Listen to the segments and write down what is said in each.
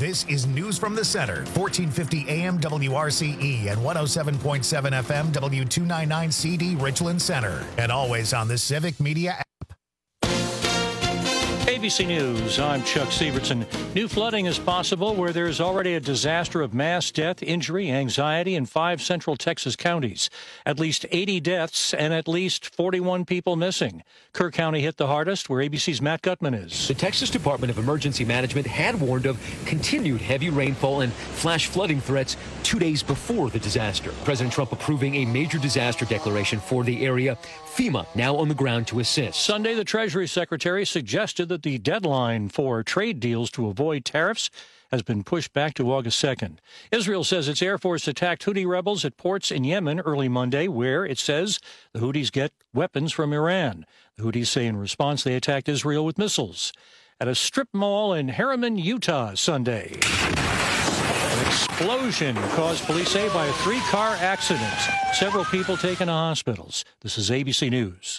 This is News from the Center, 1450 AM WRCE and 107.7 FM W299 CD Richland Center. And always on the Civic Media app. ABC News, I'm Chuck Severson. New flooding is possible where there's already a disaster of mass death, injury, anxiety in 5 central Texas counties. At least 80 deaths and at least 41 people missing. Kerr County hit the hardest, where ABC's Matt Gutman is. The Texas Department of Emergency Management had warned of continued heavy rainfall and flash flooding threats 2 days before the disaster. President Trump approving a major disaster declaration for the area. FEMA now on the ground to assist. Sunday, the Treasury Secretary suggested that the deadline for trade deals to avoid tariffs has been pushed back to August 2nd. Israel says its Air Force attacked Houthi rebels at ports in Yemen early Monday, where, it says, the Houthis get weapons from Iran. The Houthis say in response they attacked Israel with missiles. At a strip mall in Harriman, Utah, Sunday, an explosion caused police say by a 3-car accident. Several people taken to hospitals. This is ABC News.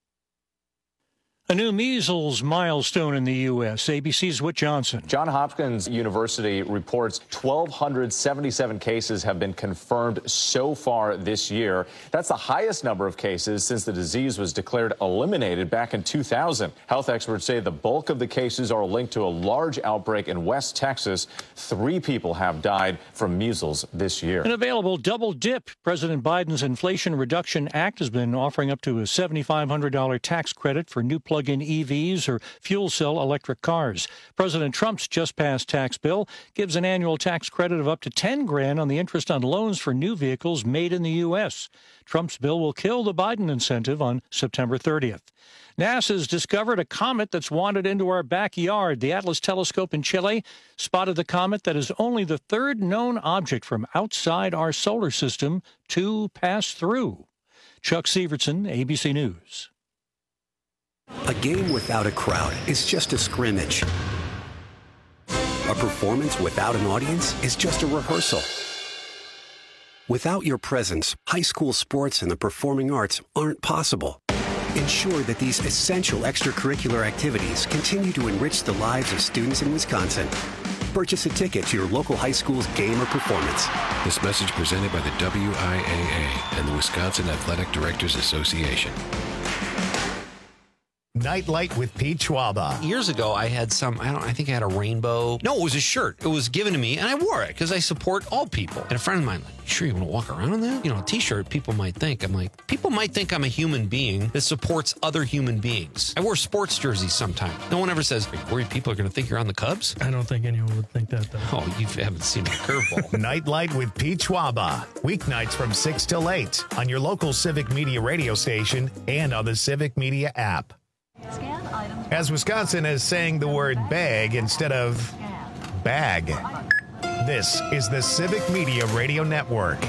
A new measles milestone in the U.S. ABC's Whit Johnson. Johns Hopkins University reports 1,277 cases have been confirmed so far this year. That's the highest number of cases since the disease was declared eliminated back in 2000. Health experts say the bulk of the cases are linked to a large outbreak in West Texas. 3 people have died from measles this year. An available double dip. President Biden's Inflation Reduction Act has been offering up to a $7,500 tax credit for new plug-in EVs or fuel cell electric cars. President Trump's just passed tax bill gives an annual tax credit of up to $10,000 on the interest on loans for new vehicles made in the U.S. Trump's bill will kill the Biden incentive on September 30th. NASA's discovered a comet that's wandered into our backyard. The Atlas telescope in Chile spotted the comet that is only the 3rd known object from outside our solar system to pass through. Chuck Severson, ABC News. A game without a crowd is just a scrimmage. A performance without an audience is just a rehearsal. Without your presence, high school sports and the performing arts aren't possible. Ensure that these essential extracurricular activities continue to enrich the lives of students in Wisconsin. Purchase a ticket to your local high school's game or performance. This message presented by the WIAA and the Wisconsin Athletic Directors Association. Nightlight with Pete Schwaba. Years ago, I had I think I had a rainbow. No, it was a shirt. It was given to me, and I wore it because I support all people. And a friend of mine, like, sure you want to walk around in that? You know, a t-shirt, people might think. I'm like, people might think I'm a human being that supports other human beings. I wear sports jerseys sometimes. No one ever says, are you worried people are going to think you're on the Cubs? I don't think anyone would think that, though. Oh, you haven't seen my curveball. Nightlight with Pete Schwaba. Weeknights from 6 till 8 on your local Civic Media radio station and on the Civic Media app. As Wisconsin is saying the word bag instead of bag. This is the Civic Media Radio Network.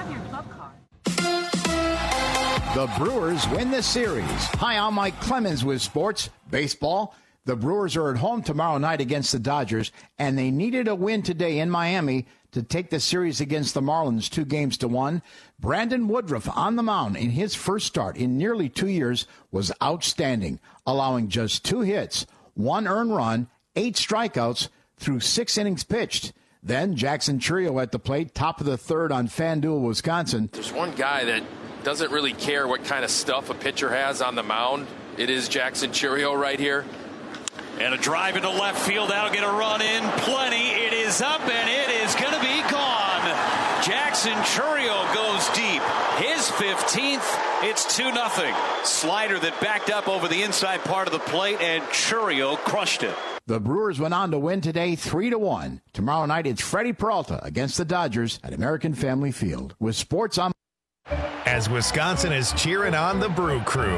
The Brewers win the series. Hi, I'm Mike Clemens with Sports Baseball. The Brewers are at home tomorrow night against the Dodgers, and they needed a win today in Miami to take the series against the Marlins 2-1. Brandon Woodruff on the mound in his first start in nearly 2 years was outstanding, allowing just 2 hits, 1 earned run, 8 strikeouts through 6 innings pitched. Then Jackson Chourio at the plate, top of the 3rd on FanDuel, Wisconsin. There's one guy that doesn't really care what kind of stuff a pitcher has on the mound. It is Jackson Chourio right here. And a drive into left field. That'll get a run in. Plenty. It is up, and it is going to be gone. Jackson Chourio goes deep. His 15th. It's 2-0. Slider that backed up over the inside part of the plate, and Chourio crushed it. The Brewers went on to win today 3-1. Tomorrow night, it's Freddie Peralta against the Dodgers at American Family Field. With sports on. As Wisconsin is cheering on the Brew Crew.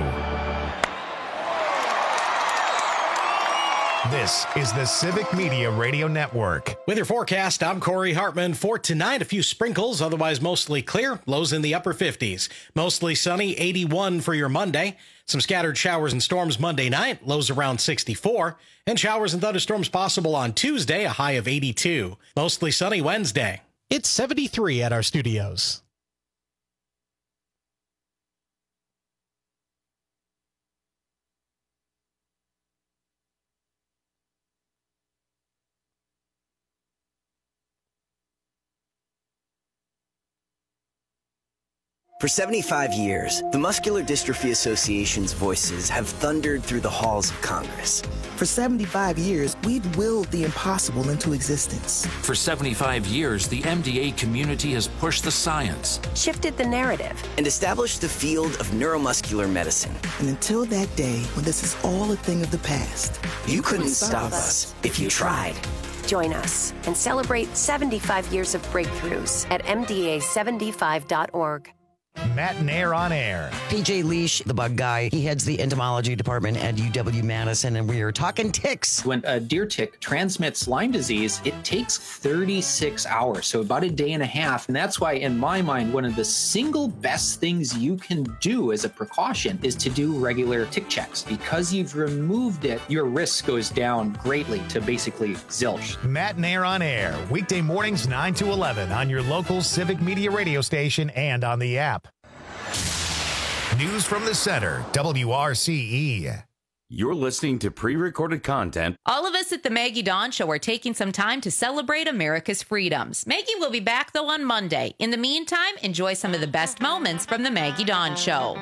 This is the Civic Media Radio Network. With your forecast, I'm Corey Hartman. For tonight, a few sprinkles, otherwise mostly clear. Lows in the upper 50s. Mostly sunny, 81 for your Monday. Some scattered showers and storms Monday night, lows around 64. And showers and thunderstorms possible on Tuesday, a high of 82. Mostly sunny Wednesday. It's 73 at our studios. For 75 years, the Muscular Dystrophy Association's voices have thundered through the halls of Congress. For 75 years, we've willed the impossible into existence. For 75 years, the MDA community has pushed the science, shifted the narrative, and established the field of neuromuscular medicine. And until that day when this is all a thing of the past, you couldn't stop us if you tried. Join us and celebrate 75 years of breakthroughs at MDA75.org. Matt Nair on air. PJ Leash, the bug guy, he heads the entomology department at UW-Madison, and we are talking ticks. When a deer tick transmits Lyme disease, it takes 36 hours, so about a day and a half. And that's why, in my mind, one of the single best things you can do as a precaution is to do regular tick checks. Because you've removed it, your risk goes down greatly to basically zilch. Matt Nair on air, weekday mornings 9 to 11 on your local Civic Media radio station and on the app. News from the center, WRCE. You're listening to pre-recorded content. All of us at the Maggie Dawn Show are taking some time to celebrate America's freedoms. Maggie will be back, though, on Monday. In the meantime, enjoy some of the best moments from the Maggie Dawn Show.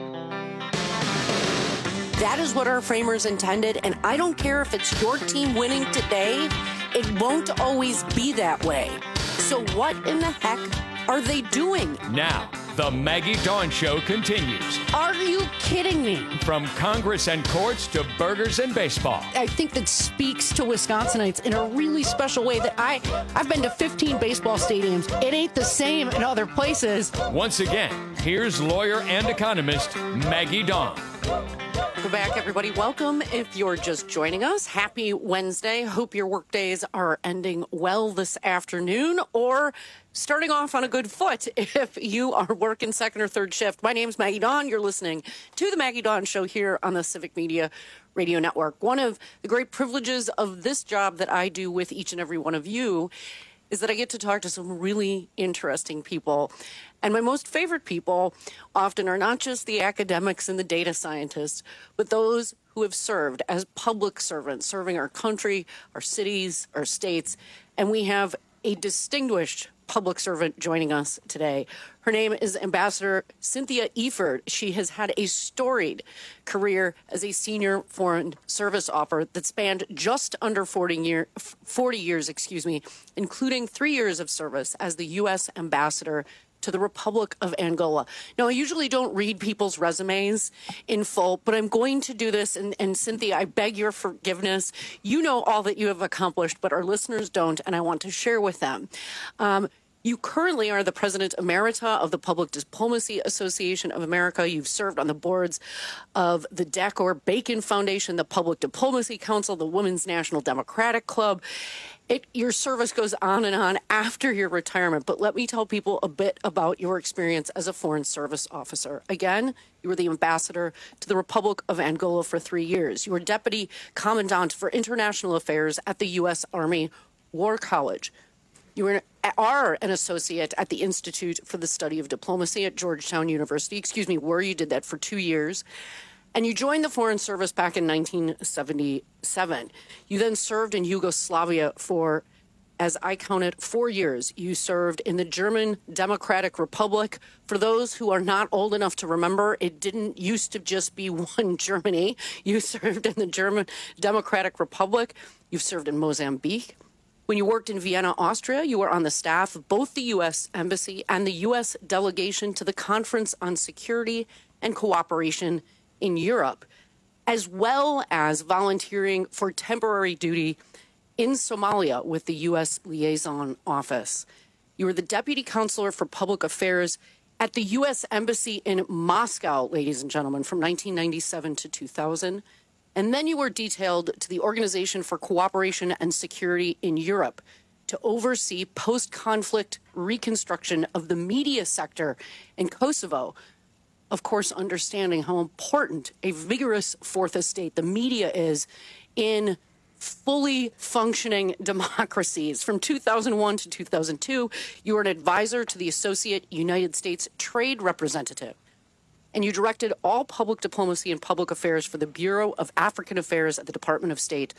That is what our framers intended, and I don't care if it's your team winning today. It won't always be that way. So what in the heck are they doing? Now, the Maggie Dawn Show continues. Are you kidding me? From Congress and courts to burgers and baseball. I think that speaks to Wisconsinites in a really special way that I've been to 15 baseball stadiums. It ain't the same in other places. Once again, here's lawyer and economist Maggie Dawn. Welcome back, everybody. Welcome. If you're just joining us, happy Wednesday. Hope your work days are ending well this afternoon or starting off on a good foot if you are working second or third shift. My name's Maggie Dawn. You're listening to the Maggie Dawn Show here on the Civic Media Radio Network. One of the great privileges of this job that I do with each and every one of you is that I get to talk to some really interesting people. And my most favorite people often are not just the academics and the data scientists, but those who have served as public servants, serving our country, our cities, our states. And we have a distinguished public servant joining us today. Her name is Ambassador Cynthia Eford. She has had a storied career as a senior foreign service officer that spanned just under 40 years, including 3 years of service as the U.S. ambassador to the Republic of Angola. Now, I usually don't read people's resumes in full, but I'm going to do this. And Cynthia, I beg your forgiveness. You know all that you have accomplished, but our listeners don't, and I want to share with them. You currently are the President Emerita of the Public Diplomacy Association of America. You've served on the boards of the Decker Bacon Foundation, the Public Diplomacy Council, the Women's National Democratic Club. Your service goes on and on after your retirement, but let me tell people a bit about your experience as a Foreign Service officer. Again, you were the ambassador to the Republic of Angola for 3 years. You were Deputy Commandant for International Affairs at the U.S. Army War College. You are an associate at the Institute for the Study of Diplomacy at Georgetown University. You did that for 2 years. And you joined the Foreign Service back in 1977. You then served in Yugoslavia for, as I counted, 4 years. You served in the German Democratic Republic. For those who are not old enough to remember, it didn't used to just be one Germany. You served in the German Democratic Republic. You've served in Mozambique. When you worked in Vienna, Austria, you were on the staff of both the U.S. Embassy and the U.S. delegation to the Conference on Security and Cooperation in Europe, as well as volunteering for temporary duty in Somalia with the U.S. Liaison Office. You were the Deputy Counselor for Public Affairs at the U.S. Embassy in Moscow, ladies and gentlemen, from 1997 to 2000. And then you were detailed to the Organization for Cooperation and Security in Europe to oversee post-conflict reconstruction of the media sector in Kosovo. Of course, understanding how important a vigorous fourth estate, the media, is in fully functioning democracies. From 2001 to 2002, you were an advisor to the Associate United States Trade Representative. And you directed all public diplomacy and public affairs for the Bureau of African Affairs at the Department of State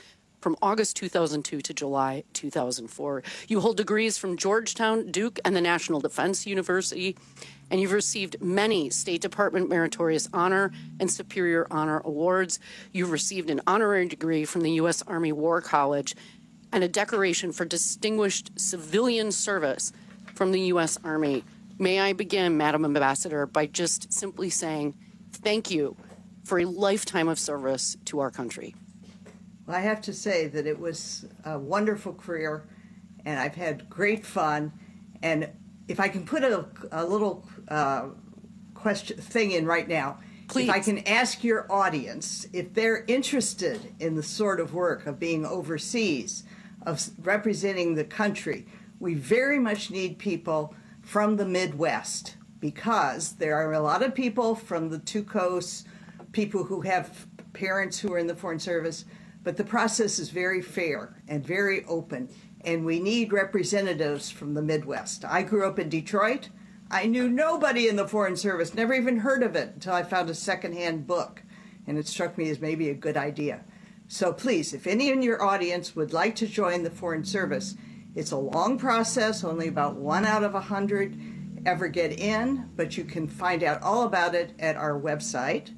from August 2002 to July 2004. You hold degrees from Georgetown, Duke, and the National Defense University, and you've received many State Department Meritorious Honor and Superior Honor Awards. You've received an honorary degree from the U.S. Army War College and a decoration for distinguished civilian service from the U.S. Army. May I begin, Madam Ambassador, by just simply saying thank you for a lifetime of service to our country. Well, I have to say that it was a wonderful career, and I've had great fun. And if I can put a little question thing in right now, please. If I can ask your audience if they're interested in the sort of work of being overseas, of representing the country, we very much need people from the Midwest, because there are a lot of people from the two coasts, people who have parents who are in the Foreign Service, but the process is very fair and very open, and we need representatives from the Midwest. I grew up in Detroit. I knew nobody in the Foreign Service, never even heard of it until I found a secondhand book, and it struck me as maybe a good idea. So please, if any in your audience would like to join the Foreign Service, it's a long process, only about 1 out of 100 ever get in, but you can find out all about it at our website,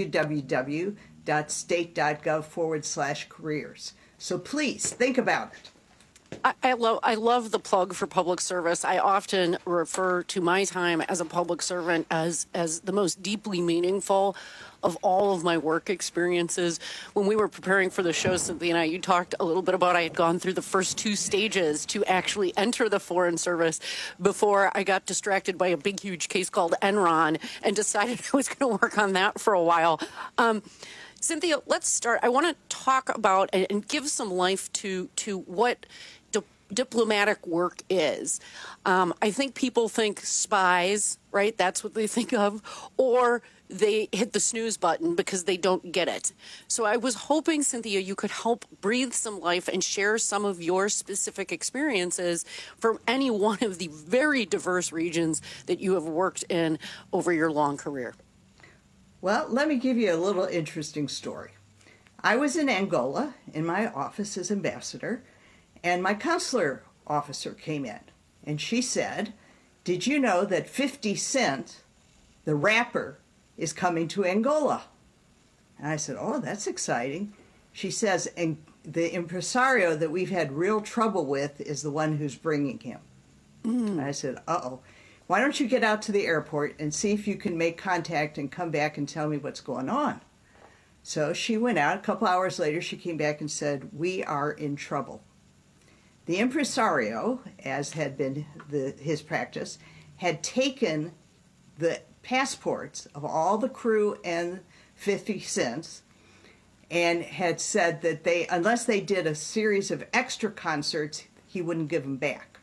www.state.gov/careers. So please think about it. I love the plug for public service. I often refer to my time as a public servant as the most deeply meaningful of all of my work experiences. When we were preparing for the show, Cynthia and I, you talked a little bit about I had gone through the first 2 stages to actually enter the Foreign Service before I got distracted by a big, huge case called Enron and decided I was going to work on that for a while. Cynthia, let's start. I want to talk about and give some life to what diplomatic work is. I think people think spies, right? That's what they think of, or they hit the snooze button because they don't get it. So I was hoping, Cynthia, you could help breathe some life and share some of your specific experiences from any one of the very diverse regions that you have worked in over your long career. Well, let me give you a little interesting story. I was in Angola in my office as ambassador, and my consular officer came in, and she said, "Did you know that 50 Cent, the rapper, is coming to Angola?" And I said, "Oh, that's exciting." She says, "And the impresario that we've had real trouble with is the one who's bringing him." And I said, "Uh-oh. Why don't you get out to the airport and see if you can make contact and come back and tell me what's going on?" So she went out. A couple hours later, she came back and said, "We are in trouble." The impresario, as had been his practice, had taken the passports of all the crew and 50 Cents and had said that unless they did a series of extra concerts, he wouldn't give them back.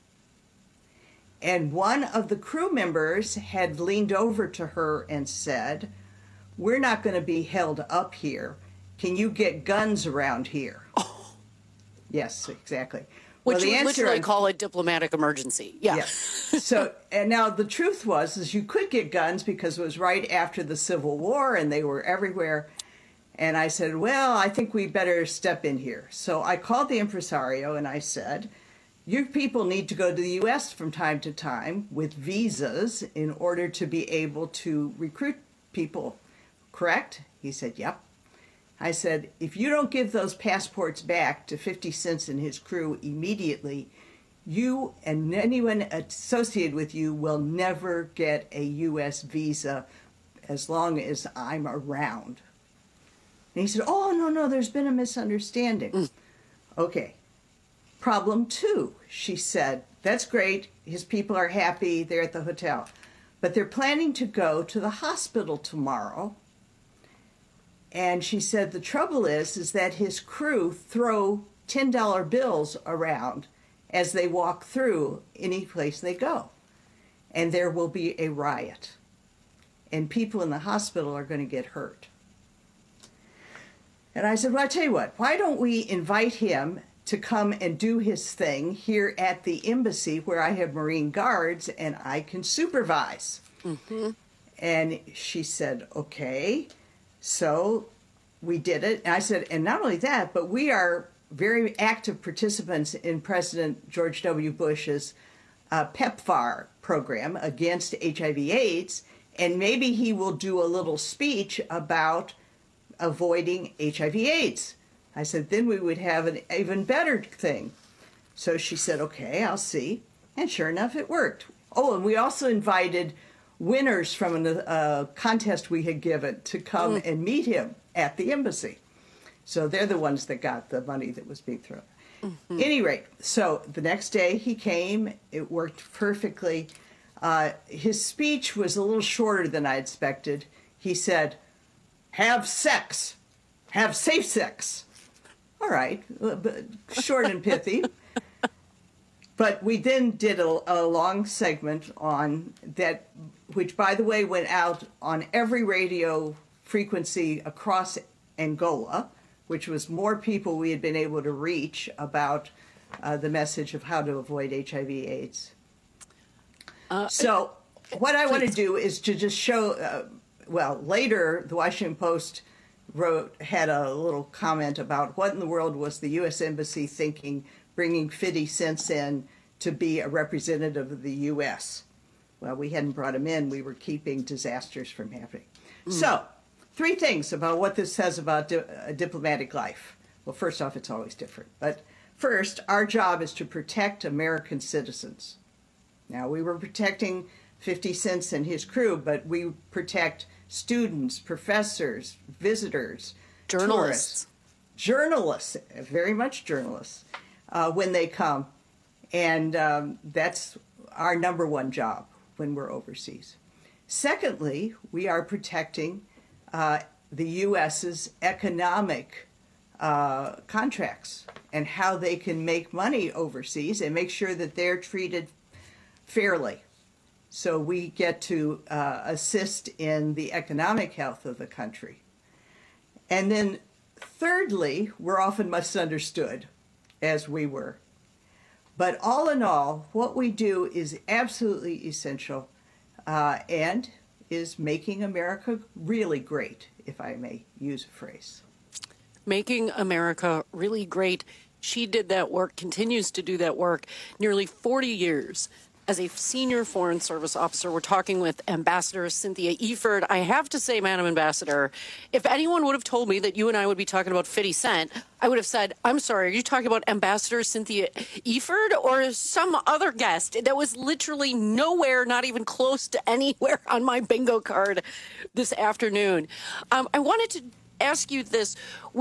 And one of the crew members had leaned over to her and said, "We're not going to be held up here. Can you get guns around here?" Oh. Yes, exactly. Which you would literally call a diplomatic emergency. Yeah. Yes. So, and now the truth was you could get guns because it was right after the Civil War and they were everywhere. And I said, well, I think we better step in here. So I called the impresario and I said, "You people need to go to the U.S. from time to time with visas in order to be able to recruit people, correct?" He said, "Yep." I said, "If you don't give those passports back to 50 Cent and his crew immediately, you and anyone associated with you will never get a U.S. visa as long as I'm around." And he said, "Oh, no, there's been a misunderstanding." Okay. Problem 2, she said, "That's great. His people are happy. They're at the hotel. But they're planning to go to the hospital tomorrow." And she said, "The trouble is that his crew throw $10 bills around as they walk through any place they go. And there will be a riot. And people in the hospital are going to get hurt." And I said, "Well, I tell you what, why don't we invite him to come and do his thing here at the embassy where I have Marine Guards and I can supervise?" Mm-hmm. And she said, "Okay." So we did it. And I said, "And not only that, but we are very active participants in President George W. Bush's PEPFAR program against HIV/AIDS, and maybe he will do a little speech about avoiding HIV/AIDS. I said, then we would have an even better thing. So she said, okay, I'll see. And sure enough, it worked. Oh, and we also invited winners from a contest we had given to come and meet him at the embassy. So they're the ones that got the money that was being thrown. Any rate, so the next day he came. It worked perfectly. His speech was a little shorter than I expected. He said, have sex. Have safe sex. All right, short and pithy. But we then did a long segment on that, which, by the way, went out on every radio frequency across Angola, which was more people we had been able to reach about the message of how to avoid HIV/AIDS. So what I want to do is to just show, later the Washington Post had a little comment about what in the world was the U.S. Embassy thinking, bringing 50 Cent in to be a representative of the U.S. Well, we hadn't brought him in. We were keeping disasters from happening. So, 3 things about what this says about a diplomatic life. Well, first off, it's always different. But first, our job is to protect American citizens. Now, we were protecting 50 Cent and his crew, but we protect students, professors, visitors, journalists. Journalists, very much journalists, when they come. And that's our number one job when we're overseas. Secondly, we are protecting the U.S.'s economic contracts and how they can make money overseas and make sure that they're treated fairly. So we get to assist in the economic health of the country. And then thirdly, we're often misunderstood, as we were. But all in all, what we do is absolutely essential and is making America really great, if I may use a phrase. Making America really great. She did that work, continues to do that work, nearly 40 years. As a senior Foreign Service officer, we're talking with Ambassador Cynthia Eford. I have to say, Madam Ambassador, if anyone would have told me that you and I would be talking about 50 Cent, I would have said, I'm sorry, are you talking about Ambassador Cynthia Eford or some other guest? That was literally nowhere, not even close to anywhere on my bingo card this afternoon. I wanted to ask you this.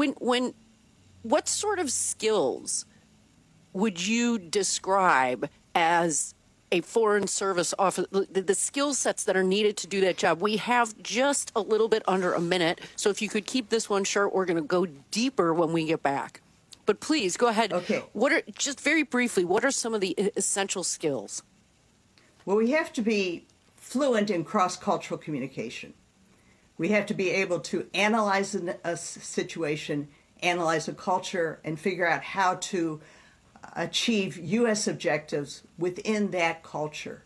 What sort of skills would you describe as a Foreign Service officer, the skill sets that are needed to do that job? We have just a little bit under a minute, so if you could keep this one short, we're going to go deeper when we get back. But please, go ahead. Okay. Just very briefly, what are some of the essential skills? Well, we have to be fluent in cross-cultural communication. We have to be able to analyze a situation, analyze a culture, and figure out how to achieve U.S. objectives within that culture.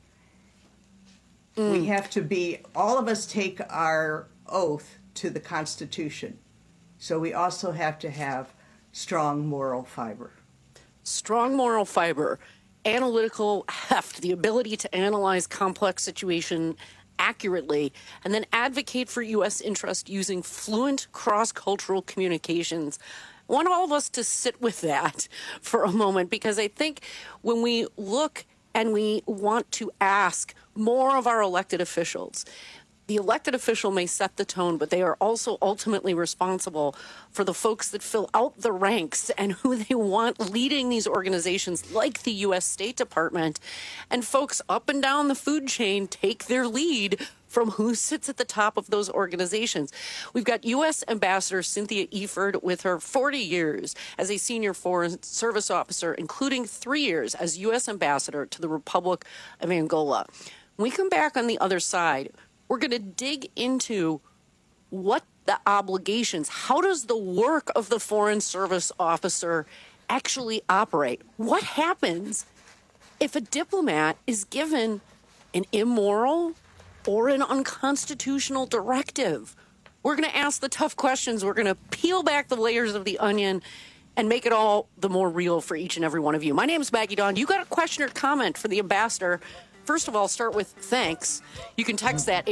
We have to be, all of us take our oath to the Constitution. So we also have to have strong moral fiber. Strong moral fiber, analytical heft, the ability to analyze complex situation accurately, and then advocate for U.S. interest using fluent cross-cultural communications. I want all of us to sit with that for a moment, because I think when we look and we want to ask more of our elected officials, the elected official may set the tone, but they are also ultimately responsible for the folks that fill out the ranks and who they want leading these organizations like the U.S. State Department. And folks up and down the food chain take their lead from who sits at the top of those organizations. We've got U.S. Ambassador Cynthia Eford with her 40 years as a senior Foreign Service officer, including 3 years as U.S. Ambassador to the Republic of Angola. When we come back on the other side, we're going to dig into what the obligations, how does the work of the Foreign Service officer actually operate? What happens if a diplomat is given an immoral or an unconstitutional directive? We're going to ask the tough questions. We're going to peel back the layers of the onion and make it all the more real for each and every one of you. My name is Maggie Dawn. You got a question or comment for the ambassador? First of all, start with thanks. You can text that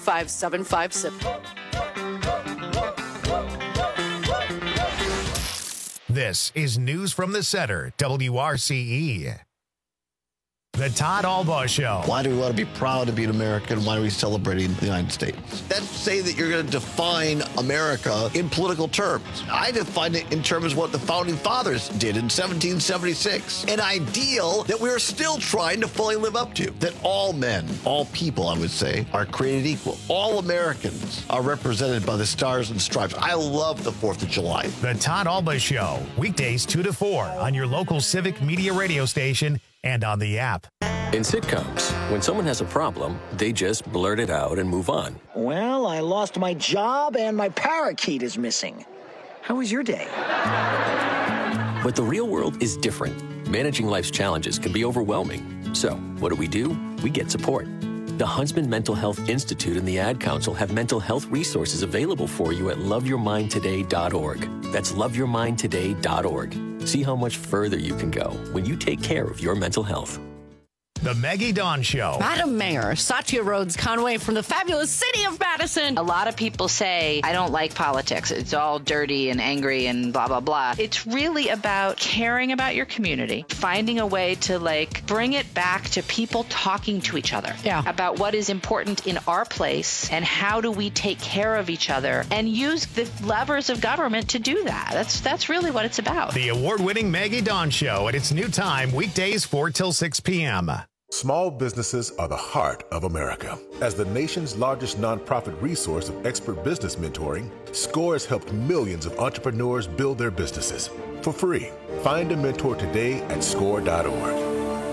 855-756. This is News from the Center, WRCE. The Todd Albaugh Show. Why do we want to be proud to be an American? Why are we celebrating the United States? That's say that you're going to define America in political terms. I define it in terms of what the Founding Fathers did in 1776. An ideal that we're still trying to fully live up to. That all men, all people, I would say, are created equal. All Americans are represented by the stars and stripes. I love the 4th of July. The Todd Albaugh Show. Weekdays 2 to 4 on your local Civic Media radio station and on the app. In sitcoms, when someone has a problem, they just blurt it out and move on. Well, I lost my job and my parakeet is missing. How was your day? But the real world is different. Managing life's challenges can be overwhelming. So, what do? We get support. The Huntsman Mental Health Institute and the Ad Council have mental health resources available for you at loveyourmindtoday.org. That's loveyourmindtoday.org. See how much further you can go when you take care of your mental health. The Maggie Dawn Show. Madam Mayor, Satya Rhodes Conway from the fabulous city of Madison. A lot of people say, I don't like politics. It's all dirty and angry and blah, blah, blah. It's really about caring about your community, finding a way to bring it back to people talking to each other about what is important in our place and how do we take care of each other and use the levers of government to do that. That's really what it's about. The award-winning Maggie Dawn Show at its new time, weekdays 4 till 6 p.m. Small businesses are the heart of America. As the nation's largest nonprofit resource of expert business mentoring, SCORE has helped millions of entrepreneurs build their businesses for free. Find a mentor today at score.org.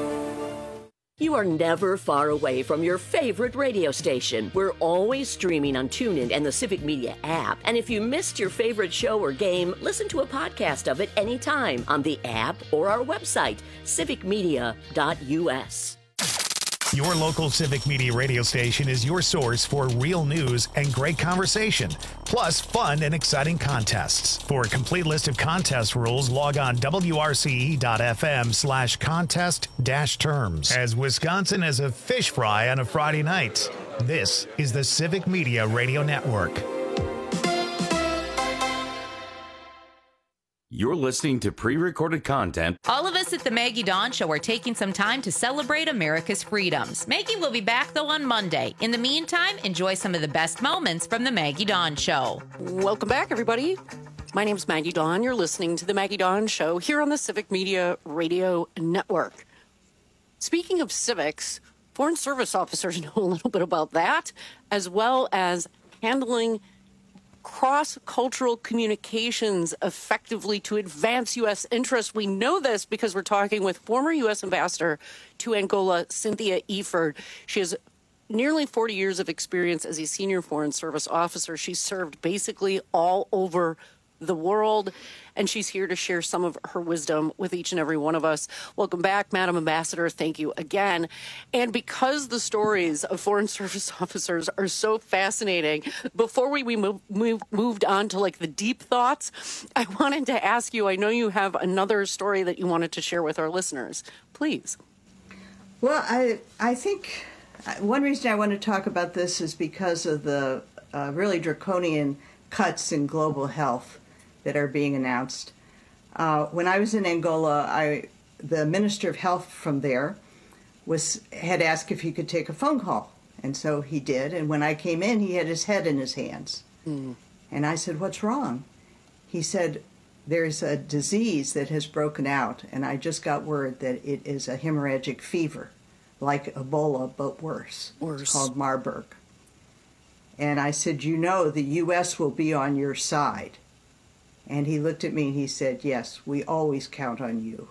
You are never far away from your favorite radio station. We're always streaming on TuneIn and the Civic Media app. And if you missed your favorite show or game, listen to a podcast of it anytime on the app or our website, civicmedia.us. Your local Civic Media radio station is your source for real news and great conversation, plus fun and exciting contests. For a complete list of contest rules, log on wrce.fm/contest-terms. As Wisconsin has a fish fry on a Friday night, this is the Civic Media Radio Network. You're listening to pre-recorded content. All of us at the Maggie Dawn Show are taking some time to celebrate America's freedoms. Maggie will be back, though, on Monday. In the meantime, enjoy some of the best moments from the Maggie Dawn Show. Welcome back, everybody. My name's Maggie Dawn. You're listening to the Maggie Dawn Show here on the Civic Media Radio Network. Speaking of civics, Foreign Service officers know a little bit about that, as well as handling cross-cultural communications effectively to advance U.S. interests. We know this because we're talking with former U.S. Ambassador to Angola, Cynthia Eford. She has nearly 40 years of experience as a senior Foreign Service officer. She's served basically all over the world, and she's here to share some of her wisdom with each and every one of us. Welcome back, Madam Ambassador. Thank you again. And because the stories of Foreign Service officers are so fascinating, before we moved on to the deep thoughts, I wanted to ask you, I know you have another story that you wanted to share with our listeners. Please. Well, I think one reason I want to talk about this is because of the really draconian cuts in global health that are being announced. When I was in Angola, the Minister of Health from there had asked if he could take a phone call. And so he did. And when I came in, he had his head in his hands. And I said, "What's wrong?" He said, "There's a disease that has broken out, and I just got word that it is a hemorrhagic fever, like Ebola, but worse. It's called Marburg." And I said, "You know, the U.S. will be on your side." And he looked at me and he said, "Yes, we always count on you."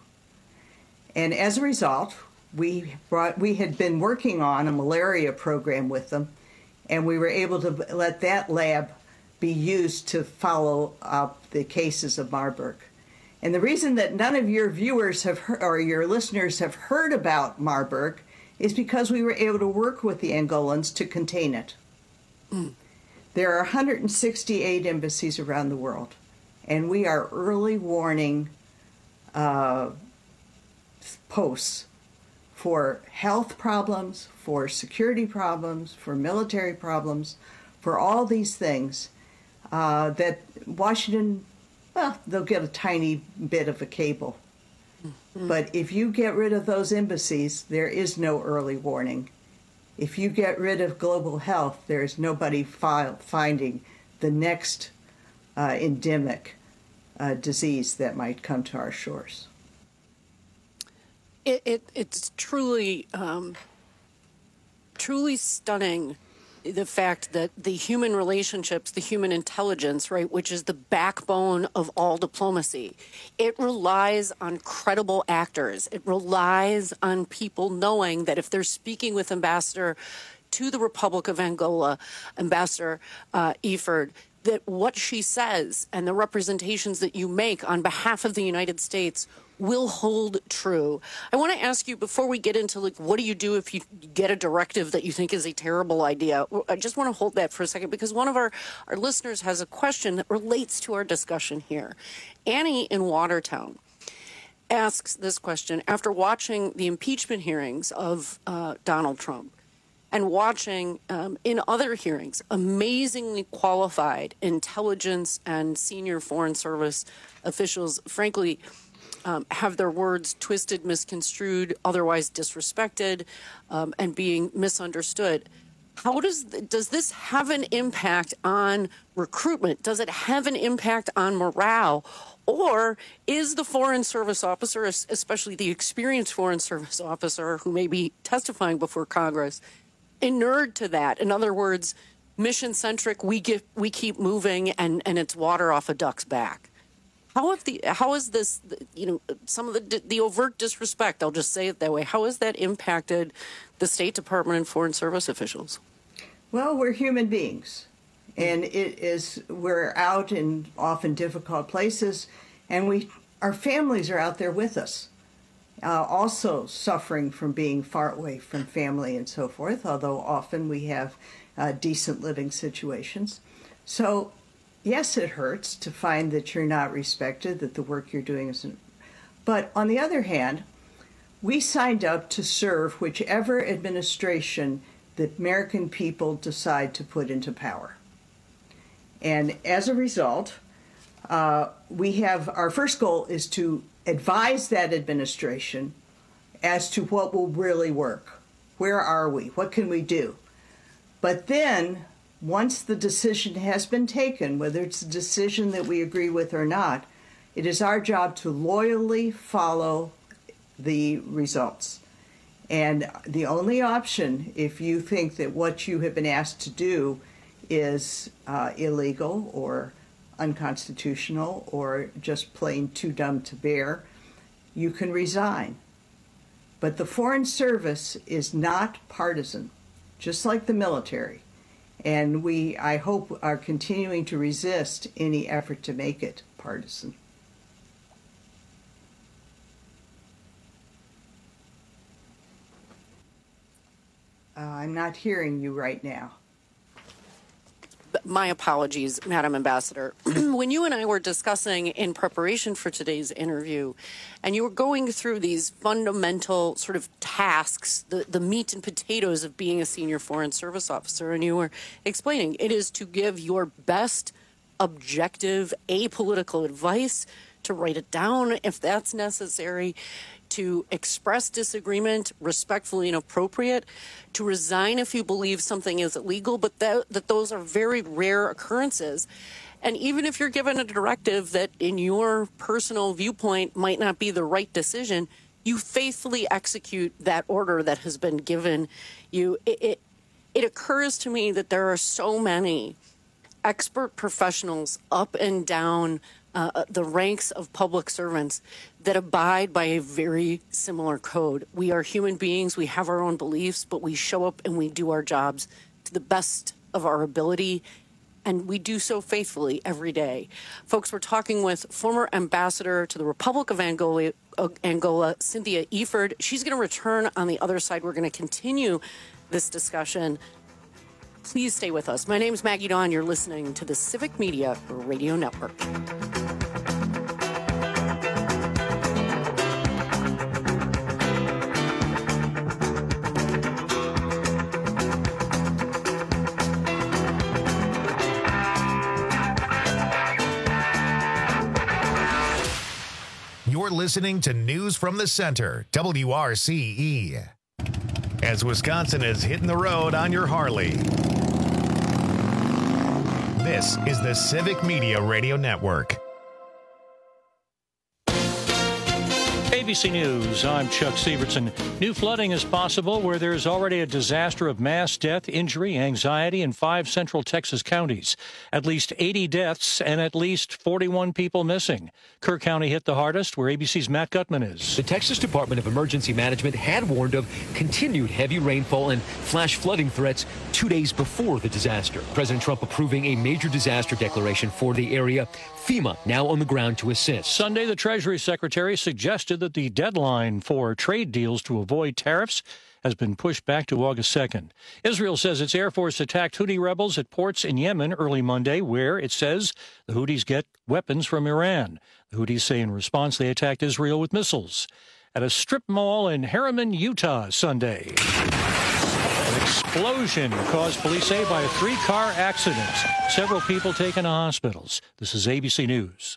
And as a result, we had been working on a malaria program with them, and we were able to let that lab be used to follow up the cases of Marburg. And the reason that none of your viewers have heard, or your listeners have heard about Marburg is because we were able to work with the Angolans to contain it. There are 168 embassies around the world. And we are early warning posts for health problems, for security problems, for military problems, for all these things that Washington, well, they'll get a tiny bit of a cable. But if you get rid of those embassies, there is no early warning. If you get rid of global health, there is nobody finding the next endemic disease that might come to our shores. It's truly, truly stunning, the fact that the human relationships, the human intelligence, right, which is the backbone of all diplomacy, it relies on credible actors. It relies on people knowing that if they're speaking with Ambassador to the Republic of Angola, Ambassador Iford, that what she says and the representations that you make on behalf of the United States will hold true. I want to ask you, before we get into, like, what do you do if you get a directive that you think is a terrible idea? I just want to hold that for a second, because one of our listeners has a question that relates to our discussion here. Annie in Watertown asks this question after watching the impeachment hearings of Donald Trump and watching in other hearings amazingly qualified intelligence and senior Foreign Service officials, frankly, have their words twisted, misconstrued, otherwise disrespected, and being misunderstood. How does this have an impact on recruitment? Does it have an impact on morale? Or is the Foreign Service officer, especially the experienced Foreign Service officer who may be testifying before Congress, inured to that? In other words, mission-centric, we keep moving, and it's water off a duck's back. How is this, some of the overt disrespect, I'll just say it that way, how has that impacted the State Department and Foreign Service officials? Well, we're human beings, and we're out in often difficult places, and our families are out there with us, also suffering from being far away from family and so forth, although often we have decent living situations. So yes, it hurts to find that you're not respected, that the work you're doing isn't. But on the other hand, we signed up to serve whichever administration the American people decide to put into power. And as a result, we have our first goal is to advise that administration as to what will really work. Where are we? What can we do? But then, once the decision has been taken, whether it's a decision that we agree with or not, it is our job to loyally follow the results. And the only option, if you think that what you have been asked to do is illegal or unconstitutional or just plain too dumb to bear, you can resign. But the Foreign Service is not partisan, just like the military. And we, I hope, are continuing to resist any effort to make it partisan. I'm not hearing you right now. My apologies, Madam Ambassador. When you and I were discussing in preparation for today's interview, and you were going through these fundamental sort of tasks, the meat and potatoes of being a senior Foreign Service officer, and you were explaining it is to give your best objective, apolitical advice, to write it down if that's necessary, to express disagreement respectfully and appropriate, to resign if you believe something is illegal, but that those are very rare occurrences. And even if you're given a directive that in your personal viewpoint might not be the right decision, you faithfully execute that order that has been given you. It occurs to me that there are so many expert professionals up and down the ranks of public servants that abide by a very similar code. We are human beings. We have our own beliefs, but we show up and we do our jobs to the best of our ability, and we do so faithfully every day. Folks, we're talking with former ambassador to the Republic of Angola, Cynthia Iford. She's going to return on the other side. We're going to continue this discussion. Please stay with us. My name's Maggie Dawn. You're listening to the Civic Media Radio Network. You're listening to News from the Center, WRCE. As Wisconsin is hitting the road on your Harley. This is the Civic Media Radio Network. ABC News, I'm Chuck Sievertson. New flooding is possible where there's already a disaster of mass death, injury, anxiety in 5 central Texas counties. At least 80 deaths and at least 41 people missing. Kerr County hit the hardest, where ABC's Matt Gutman is. The Texas Department of Emergency Management had warned of continued heavy rainfall and flash flooding threats 2 days before the disaster. President Trump approving a major disaster declaration for the area. FEMA now on the ground to assist. Sunday, the Treasury Secretary suggested that the deadline for trade deals to avoid tariffs has been pushed back to August 2nd. Israel says its Air Force attacked Houthi rebels at ports in Yemen early Monday, where it says the Houthis get weapons from Iran. The Houthis say in response they attacked Israel with missiles. At a strip mall in Harriman, Utah, Sunday, an explosion caused police say by a 3-car accident. Several people taken to hospitals. This is ABC News.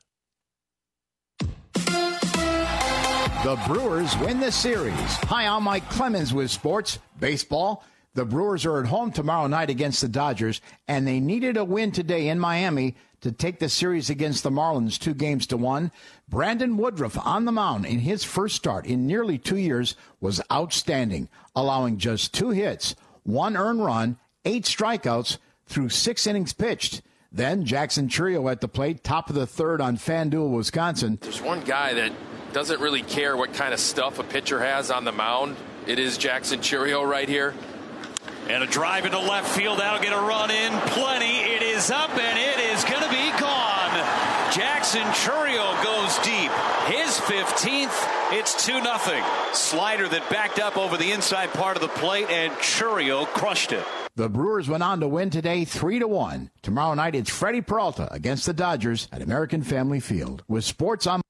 The Brewers win the series. Hi, I'm Mike Clemens with sports, baseball. The Brewers are at home tomorrow night against the Dodgers, and they needed a win today in Miami to take the series against the Marlins 2-1. Brandon Woodruff on the mound in his first start in nearly 2 years was outstanding, allowing just 2 hits, 1 earned run, 8 strikeouts through 6 innings pitched. Then Jackson Chourio at the plate, top of the third on FanDuel, Wisconsin. There's one guy that doesn't really care what kind of stuff a pitcher has on the mound. It is Jackson Chourio right here. And a drive into left field. That'll get a run in. Plenty. It is up, and it is going to be gone. Jackson Chourio goes deep. His 15th. It's 2-0. Slider that backed up over the inside part of the plate, and Chourio crushed it. The Brewers went on to win today 3-1. Tomorrow night, it's Freddie Peralta against the Dodgers at American Family Field. With sports on.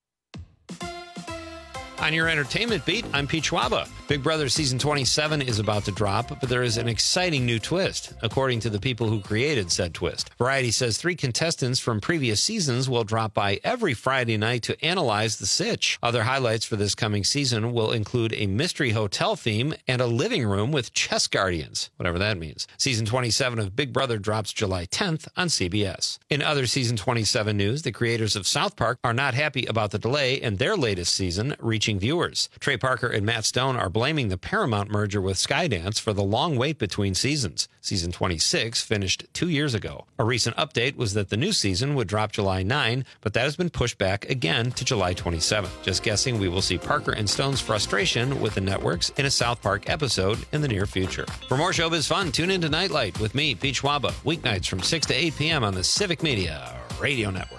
On your entertainment beat, I'm Pete Schwaba. Big Brother Season 27 is about to drop, but there is an exciting new twist, according to the people who created said twist. Variety says 3 contestants from previous seasons will drop by every Friday night to analyze the sitch. Other highlights for this coming season will include a mystery hotel theme and a living room with chess guardians, whatever that means. Season 27 of Big Brother drops July 10th on CBS. In other Season 27 news, the creators of South Park are not happy about the delay in their latest season reaching viewers. Trey Parker and Matt Stone are blaming the Paramount merger with Skydance for the long wait between seasons. Season 26 finished 2 years ago. A recent update was that the new season would drop July 9, but that has been pushed back again to July 27. Just guessing we will see Parker and Stone's frustration with the networks in a South Park episode in the near future. For more showbiz fun, tune into Nightlight with me, Pete Schwaba, weeknights from 6 to 8 p.m. on the Civic Media Radio Network.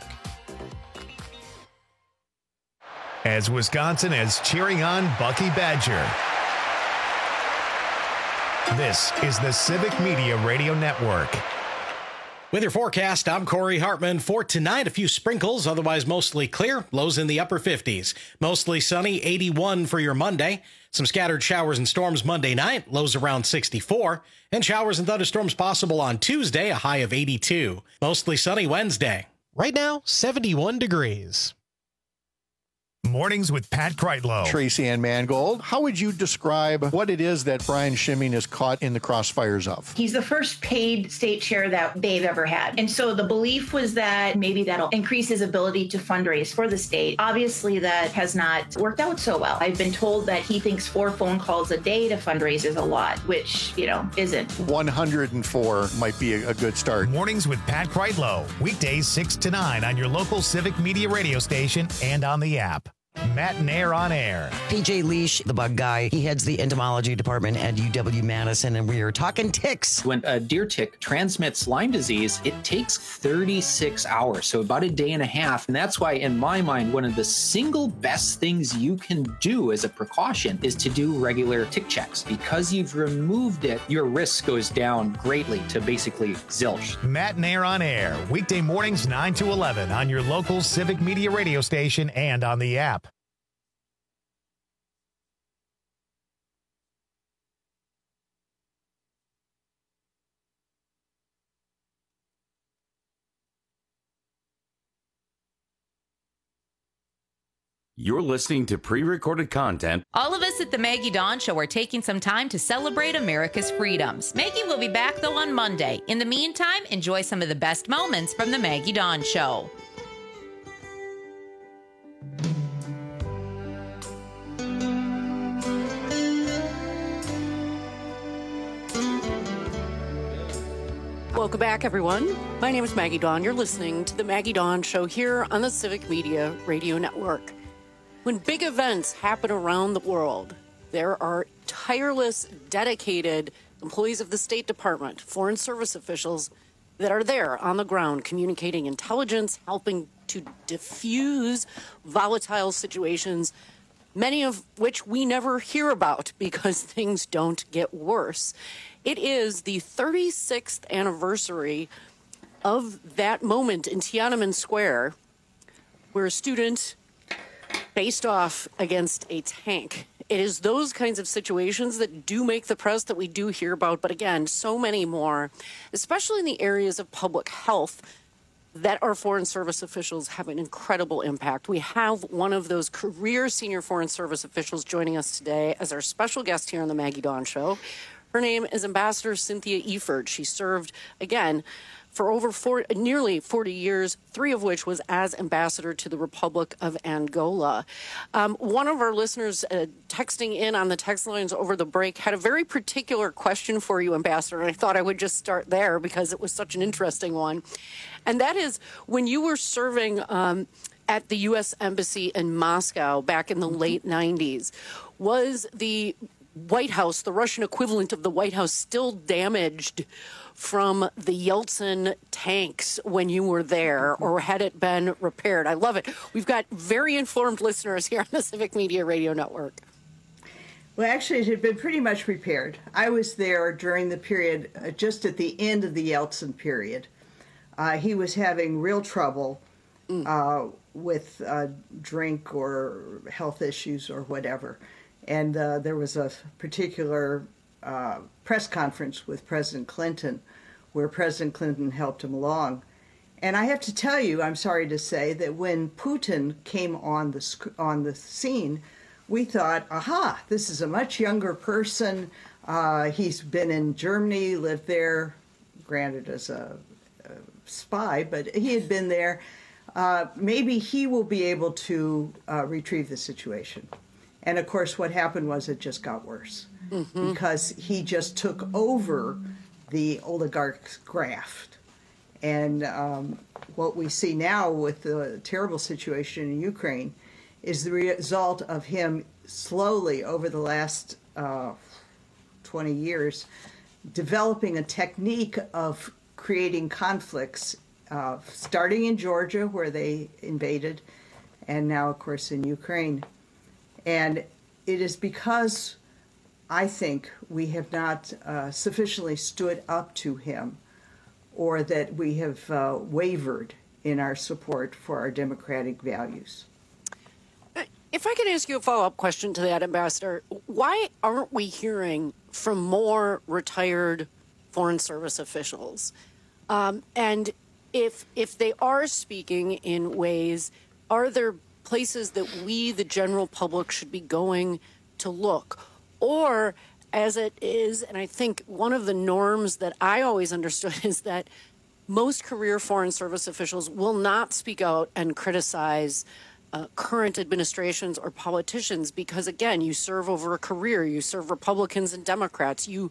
As Wisconsin is cheering on Bucky Badger. This is the Civic Media Radio Network. With your forecast, I'm Corey Hartman. For tonight, a few sprinkles, otherwise mostly clear. Lows in the upper 50s. Mostly sunny, 81 for your Monday. Some scattered showers and storms Monday night, lows around 64. And showers and thunderstorms possible on Tuesday, a high of 82. Mostly sunny Wednesday. Right now, 71 degrees. Mornings with Pat Kreitlow. Tracy Ann Mangold, how would you describe what it is that Brian Schimming is caught in the crossfires of? He's the first paid state chair that they've ever had. And so the belief was that maybe that'll increase his ability to fundraise for the state. Obviously, that has not worked out so well. I've been told that he thinks 4 phone calls a day to fundraise is a lot, which, isn't. 104 might be a good start. Mornings with Pat Kreitlow. Weekdays 6 to 9 on your local Civic Media radio station and on the app. Matt Nair on Air. PJ Leash, the bug guy, he heads the entomology department at UW-Madison, and we are talking ticks. When a deer tick transmits Lyme disease, it takes 36 hours, so about a day and a half. And that's why, in my mind, one of the single best things you can do as a precaution is to do regular tick checks. Because you've removed it, your risk goes down greatly to basically zilch. Matt Nair on Air, weekday mornings 9 to 11 on your local Civic Media radio station and on the app. You're listening to pre-recorded content. All of us at the Maggie Dawn Show are taking some time to celebrate America's freedoms. Maggie will be back, though, on Monday. In the meantime, enjoy some of the best moments from the Maggie Dawn Show. Welcome back, everyone. My name is Maggie Dawn. You're listening to the Maggie Dawn Show here on the Civic Media Radio Network. When big events happen around the world, there are tireless, dedicated employees of the State Department, Foreign Service officials that are there on the ground communicating intelligence, helping to diffuse volatile situations, many of which we never hear about because things don't get worse. It is the 36th anniversary of that moment in Tiananmen Square where a student faced off against a tank. It is those kinds of situations that do make the press that we do hear about, but again, so many more, especially in the areas of public health, that our Foreign Service officials have an incredible impact. We have one of those career senior Foreign Service officials joining us today as our special guest here on the Maggie Dawn Show. Her name is Ambassador Cynthia Eford. She served, again, for nearly 40 years, 3 of which was as ambassador to the Republic of Angola. One of our listeners texting in on the text lines over the break had a very particular question for you, Ambassador, and I thought I would just start there because it was such an interesting one. And that is, when you were serving at the U.S. Embassy in Moscow back in the late 90s, was the White House, the Russian equivalent of the White House, still damaged from the Yeltsin tanks when you were there, or had it been repaired? I love it. We've got very informed listeners here on the Civic Media Radio Network. Well, actually, it had been pretty much repaired. I was there during the period, just at the end of the Yeltsin period. He was having real trouble with drink or health issues or whatever. And there was a particular press conference with President Clinton where President Clinton helped him along. And I have to tell you, I'm sorry to say, that when Putin came on the scene, we thought, aha, this is a much younger person. He's been in Germany, lived there, granted as a spy, but he had been there. Maybe he will be able to retrieve the situation. And of course, what happened was it just got worse because he just took over the oligarch's graft. And what we see now with the terrible situation in Ukraine is the result of him slowly over the last 20 years developing a technique of creating conflicts, starting in Georgia where they invaded, and now, of course, in Ukraine. And it is because I think we have not sufficiently stood up to him, or that we have wavered in our support for our democratic values. If I could ask you a follow-up question to that, Ambassador, why aren't we hearing from more retired Foreign Service officials? And if they are speaking in ways, are there places that we, the general public, should be going to look? Or, as it is, and I think one of the norms that I always understood is that most career Foreign Service officials will not speak out and criticize current administrations or politicians because, again, you serve over a career. You serve Republicans and Democrats. You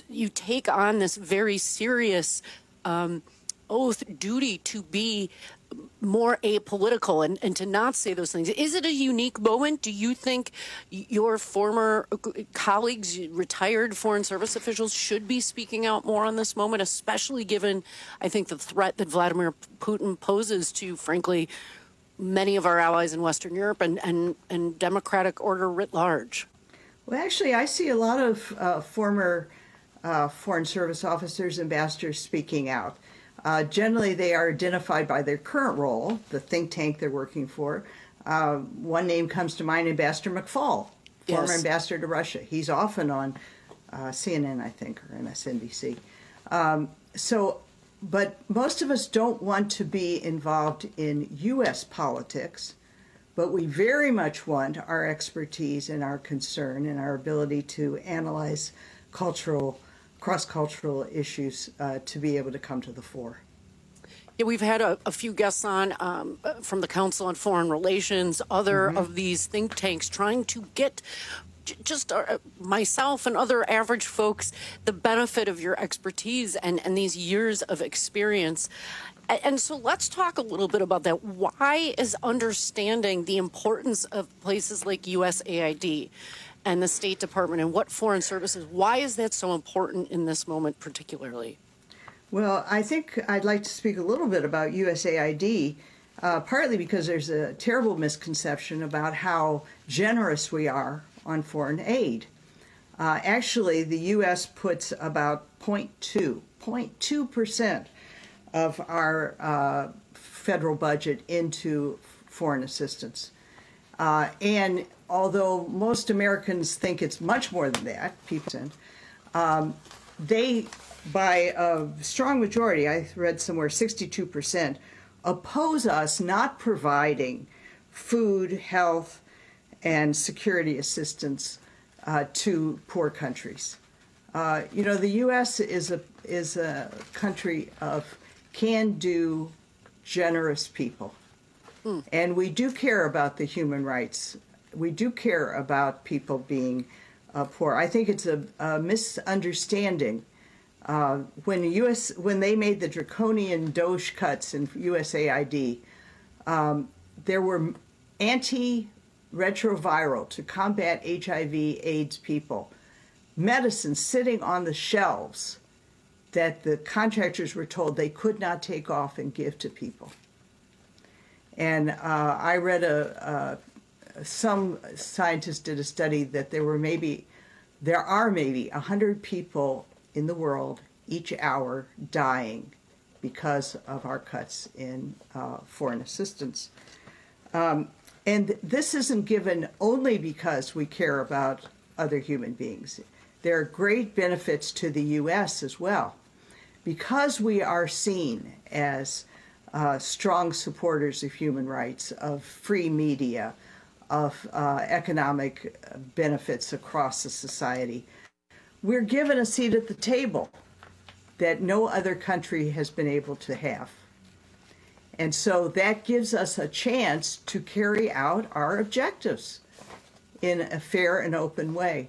take on this very serious oath duty to be more apolitical and to not say those things. Is it a unique moment? Do you think your former colleagues, retired Foreign Service officials, should be speaking out more on this moment, especially given, I think, the threat that Vladimir Putin poses to, frankly, many of our allies in Western Europe and democratic order writ large? Well, actually, I see a lot of former Foreign Service officers, ambassadors speaking out. Generally, they are identified by their current role, the think tank they're working for. One name comes to mind, Ambassador McFaul, former ambassador to Russia. He's often on CNN, I think, or MSNBC. But most of us don't want to be involved in U.S. politics, but we very much want our expertise and our concern and our ability to analyze cross-cultural issues to be able to come to the fore. Yeah, we've had a few guests on from the Council on Foreign Relations, other of these think tanks trying to get just myself and other average folks the benefit of your expertise and these years of experience. And so let's talk a little bit about that. Why is understanding the importance of places like USAID and the State Department and what foreign services, why is that so important in this moment particularly? Well, I think I'd like to speak a little bit about USAID, partly because there's a terrible misconception about how generous we are on foreign aid. Actually, the U.S. puts about 0.2% of our federal budget into foreign assistance. And although most Americans think it's much more than that, they, by a strong majority, I read somewhere 62%, oppose us not providing food, health, and security assistance to poor countries. The U.S. is a country of can-do, generous people. And we do care about the human rights. We do care about people being poor. I think it's a misunderstanding. When they made the draconian DOGE cuts in USAID, there were antiretroviral to combat HIV/AIDS people, medicines sitting on the shelves that the contractors were told they could not take off and give to people. And I read some scientists did a study that there are maybe 100 people in the world each hour dying because of our cuts in foreign assistance. And this isn't given only because we care about other human beings. There are great benefits to the U.S. as well. Because we are seen as strong supporters of human rights, of free media, of economic benefits across the society, we're given a seat at the table that no other country has been able to have. And so that gives us a chance to carry out our objectives in a fair and open way.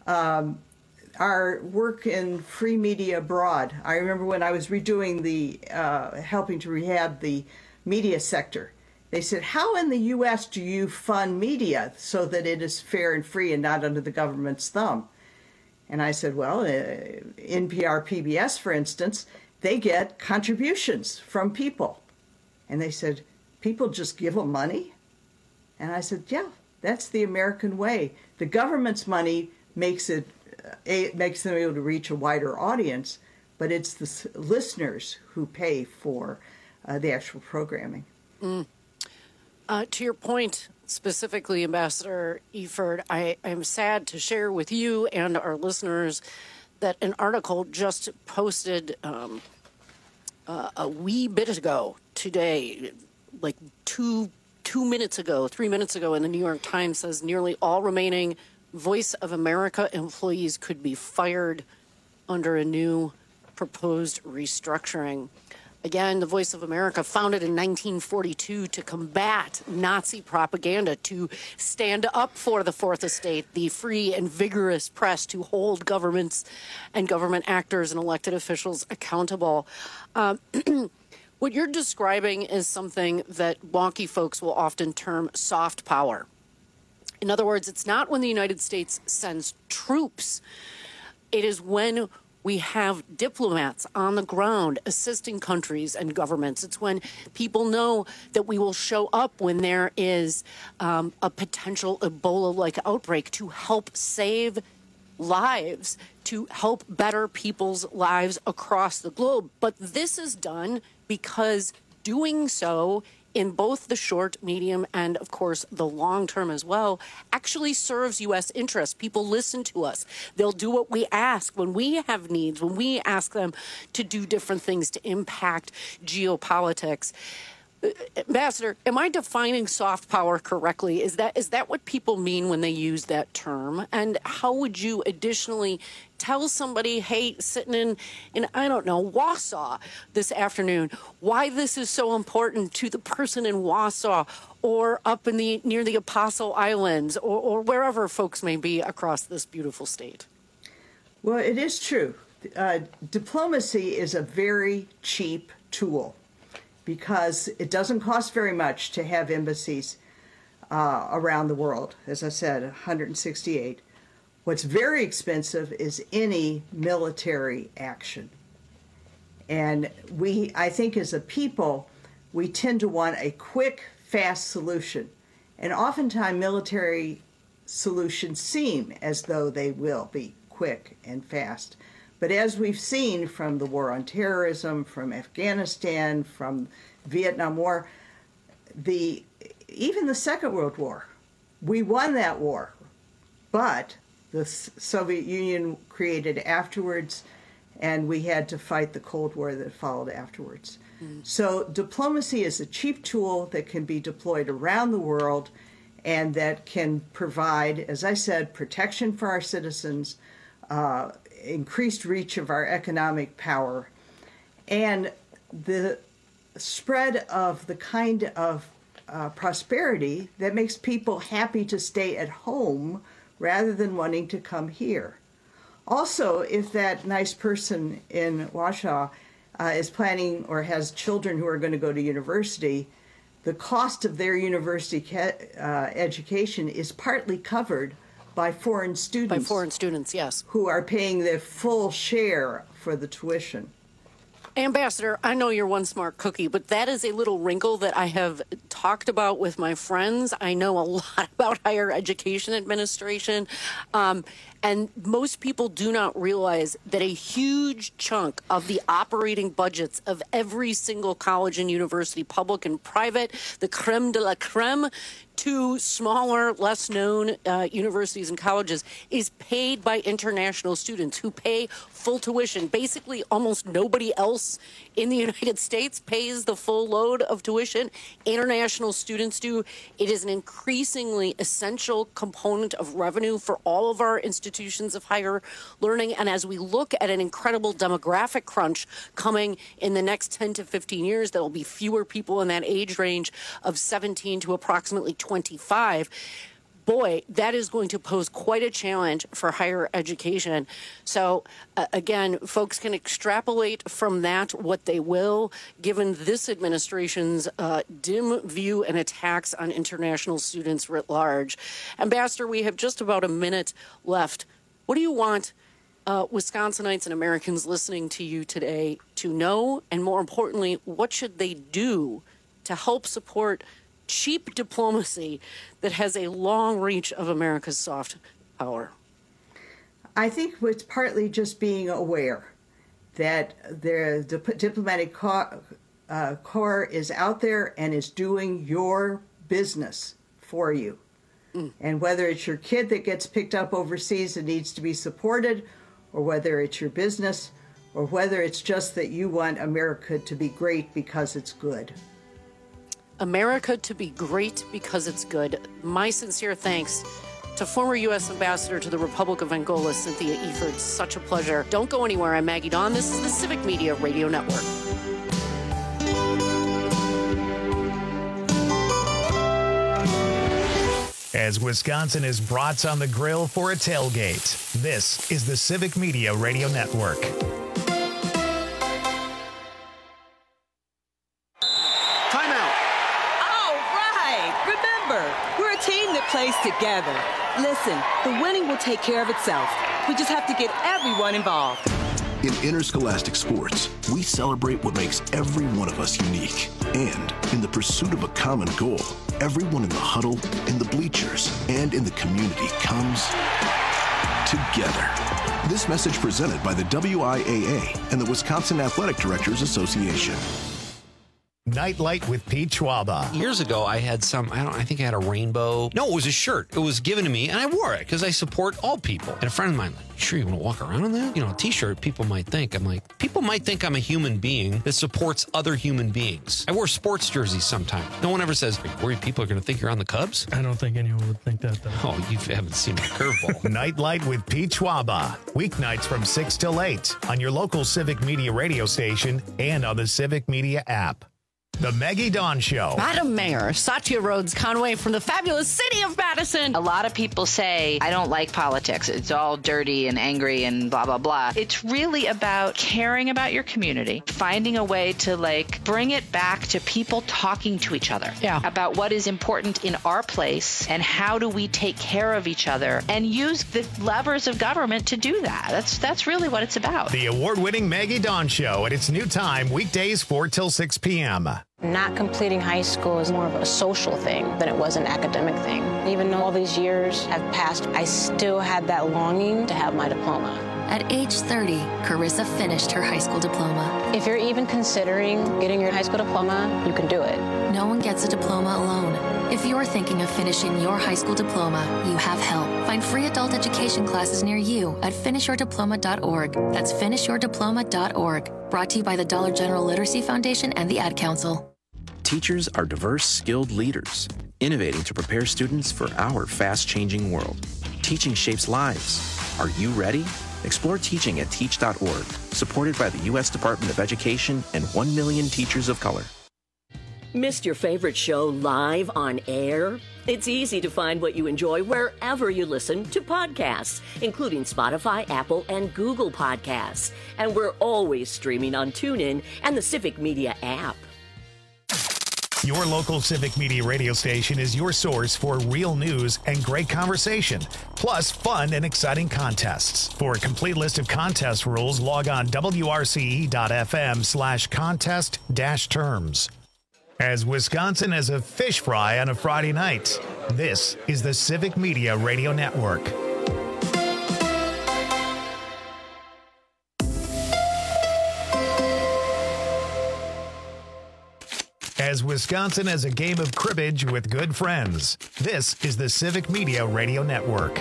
Our work in free media abroad, I remember when I was redoing helping to rehab the media sector, they said, how in the U.S. do you fund media so that it is fair and free and not under the government's thumb? And I said, well, NPR, PBS, for instance, they get contributions from people. And they said, people just give them money? And I said, yeah, that's the American way. The government's money makes them able to reach a wider audience, but it's the listeners who pay for the actual programming. To your point, specifically, Ambassador Eford, I am sad to share with you and our listeners that an article just posted a wee bit ago today, like 3 minutes ago in the New York Times, says nearly all remaining Voice of America employees could be fired under a new proposed restructuring. Again, the Voice of America, founded in 1942 to combat Nazi propaganda, to stand up for the Fourth Estate, the free and vigorous press, to hold governments and government actors and elected officials accountable. What you're describing is something that wonky folks will often term soft power. In other words, it's not when the United States sends troops. It is when we have diplomats on the ground assisting countries and governments. It's when people know that we will show up when there is a potential Ebola-like outbreak to help save lives, to help better people's lives across the globe. But this is done because doing so in both the short, medium, and, of course, the long term as well, actually serves U.S. interests. People listen to us. They'll do what we ask when we have needs, when we ask them to do different things to impact geopolitics. Ambassador, am I defining soft power correctly? Is that what people mean when they use that term? And how would you additionally tell somebody, hey, sitting in I don't know, Wausau this afternoon, why this is so important to the person in Wausau or up in near the Apostle Islands or wherever folks may be across this beautiful state? Well, it is true. Diplomacy is a very cheap tool, because it doesn't cost very much to have embassies around the world. As I said, 168. What's very expensive is any military action. And I think as a people, we tend to want a quick, fast solution. And oftentimes military solutions seem as though they will be quick and fast. But as we've seen from the war on terrorism, from Afghanistan, from Vietnam War, even the Second World War, we won that war. But the Soviet Union created afterwards, and we had to fight the Cold War that followed afterwards. So diplomacy is a cheap tool that can be deployed around the world and that can provide, as I said, protection for our citizens, increased reach of our economic power, and the spread of the kind of prosperity that makes people happy to stay at home rather than wanting to come here. Also, if that nice person in Wausau is planning or has children who are going to go to university, the cost of their university education is partly covered by foreign students. By foreign students, yes. Who are paying their full share for the tuition. Ambassador, I know you're one smart cookie, but that is a little wrinkle that I have talked about with my friends. I know a lot about higher education administration, and most people do not realize that a huge chunk of the operating budgets of every single college and university, public and private, the creme de la creme, to smaller, less-known universities and colleges, is paid by international students who pay full tuition. Basically, almost nobody else in the United States pays the full load of tuition. International students do. It is an increasingly essential component of revenue for all of our institutions of higher learning. And as we look at an incredible demographic crunch coming in the next 10 to 15 years, there will be fewer people in that age range of 17 to approximately 25. Boy, that is going to pose quite a challenge for higher education. So, again, folks can extrapolate from that what they will, given this administration's dim view and attacks on international students writ large. Ambassador, we have just about a minute left. What do you want Wisconsinites and Americans listening to you today to know? And more importantly, what should they do to help support cheap diplomacy that has a long reach of America's soft power? I think it's partly just being aware that the diplomatic corps is out there and is doing your business for you. And whether it's your kid that gets picked up overseas and needs to be supported, or whether it's your business, or whether it's just that you want America to be great because it's good. America to be great because it's good. My sincere thanks to former U.S. Ambassador to the Republic of Angola, Cynthia Eford. Such a pleasure. Don't go anywhere. I'm Maggie Dawn. This is the Civic Media Radio Network. As Wisconsin is brats on the grill for a tailgate, this is the Civic Media Radio Network. plays together. Listen, the winning will take care of itself. We just have to get everyone involved. In interscholastic sports, we celebrate what makes every one of us unique. And in the pursuit of a common goal, everyone in the huddle, in the bleachers, and in the community comes together. This message presented by the WIAA and the Wisconsin Athletic Directors Association. Nightlight with Pete Schwaba. Years ago, I had I think I had a rainbow. No, it was a shirt. It was given to me, and I wore it because I support all people. And a friend of mine, like, you sure you want to walk around in that? You know, a t-shirt, people might think. I'm like, people might think I'm a human being that supports other human beings. I wear sports jerseys sometimes. No one ever says, are you worried people are going to think you're on the Cubs? I don't think anyone would think that, though. Oh, you haven't seen my curveball. Nightlight with Pete Schwaba. Weeknights from 6 till 8 on your local Civic Media radio station and on the Civic Media app. The Maggie Dawn Show. Madam Mayor, Satya Rhodes Conway from the fabulous city of Madison. A lot of people say, I don't like politics. It's all dirty and angry and blah, blah, blah. It's really about caring about your community, finding a way to bring it back to people talking to each other about what is important in our place and how do we take care of each other and use the levers of government to do that. That's really what it's about. The award-winning Maggie Dawn Show at its new time, weekdays 4 till 6 p.m. Not completing high school is more of a social thing than it was an academic thing. Even though all these years have passed, I still had that longing to have my diploma. At age 30, Carissa finished her high school diploma. If you're even considering getting your high school diploma, you can do it. No one gets a diploma alone. If you're thinking of finishing your high school diploma, you have help. Find free adult education classes near you at finishyourdiploma.org. That's finishyourdiploma.org. Brought to you by the Dollar General Literacy Foundation and the Ad Council. Teachers are diverse, skilled leaders, innovating to prepare students for our fast-changing world. Teaching shapes lives. Are you ready? Explore teaching at teach.org, supported by the U.S. Department of Education and 1 million teachers of color. Missed your favorite show live on air? It's easy to find what you enjoy wherever you listen to podcasts, including Spotify, Apple, and Google Podcasts. And we're always streaming on TuneIn and the Civic Media app. Your local Civic Media radio station is your source for real news and great conversation, plus fun and exciting contests. For a complete list of contest rules, log on wrce.fm/contest-terms. As Wisconsin has a fish fry on a Friday night, this is the Civic Media Radio Network. As Wisconsin has a game of cribbage with good friends, this is the Civic Media Radio Network.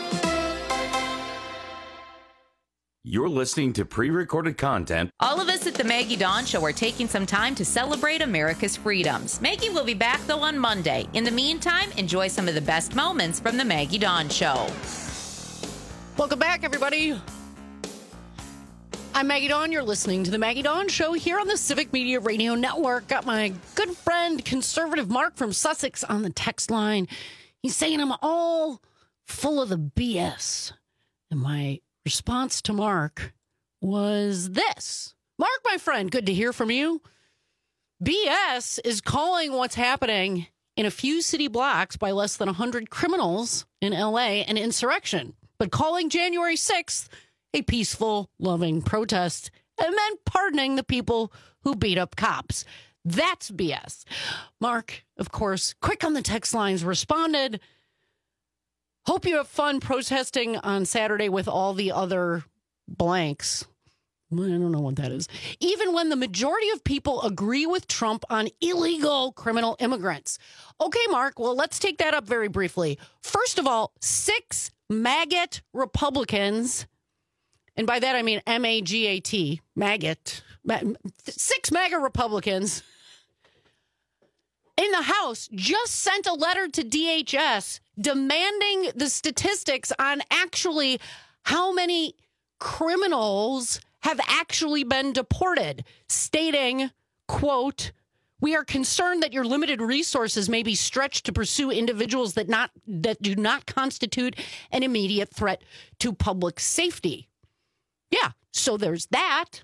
You're listening to pre-recorded content. All of us at the Maggie Dawn Show are taking some time to celebrate America's freedoms. Maggie will be back, though, on Monday. In the meantime, enjoy some of the best moments from the Maggie Dawn Show. Welcome back, everybody. I'm Maggie Dawn. You're listening to the Maggie Dawn Show here on the Civic Media Radio Network. Got my good friend, conservative Mark from Sussex on the text line. He's saying I'm all full of the BS. And my response to Mark was this. Mark, my friend, good to hear from you. BS is calling what's happening in a few city blocks by less than 100 criminals in LA an insurrection, but calling January 6th a peaceful, loving protest, and then pardoning the people who beat up cops. That's BS. Mark, of course, quick on the text lines, responded, hope you have fun protesting on Saturday with all the other blanks. I don't know what that is. Even when the majority of people agree with Trump on illegal criminal immigrants. Okay, Mark, well, let's take that up very briefly. First of all, 6 maggot Republicans, and by that I mean M-A-G-A-T, maggot, 6 MAGA Republicans in the House just sent a letter to DHS demanding the statistics on actually how many criminals have actually been deported, stating, quote, we are concerned that your limited resources may be stretched to pursue individuals that do not constitute an immediate threat to public safety. Yeah, so there's that.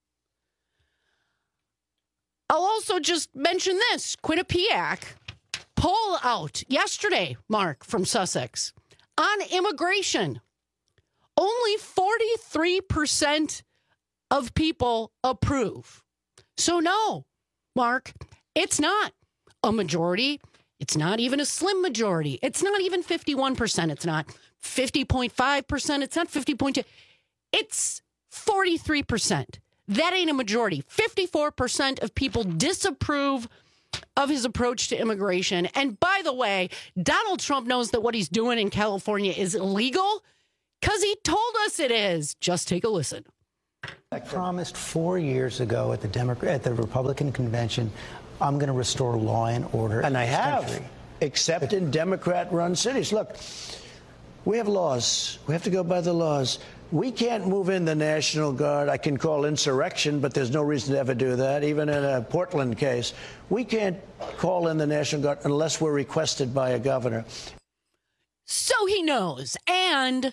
I'll also just mention this. Quinnipiac poll out yesterday, Mark, from Sussex, on immigration. Only 43% of people approve. So no, Mark, it's not a majority. It's not even a slim majority. It's not even 51%. It's not 50.5%. It's not 50.2%. It's 43%. That ain't a majority. 54% of people disapprove of his approach to immigration. And by the way, Donald Trump knows that what he's doing in California is illegal because he told us it is. Just take a listen. I promised 4 years ago at the Republican convention, I'm going to restore law and order. And I have, country. except in Democrat-run cities. Look, we have laws. We have to go by the laws. We can't move in the National Guard. I can call insurrection, but there's no reason to ever do that, even in a Portland case. We can't call in the National Guard unless we're requested by a governor. So he knows. And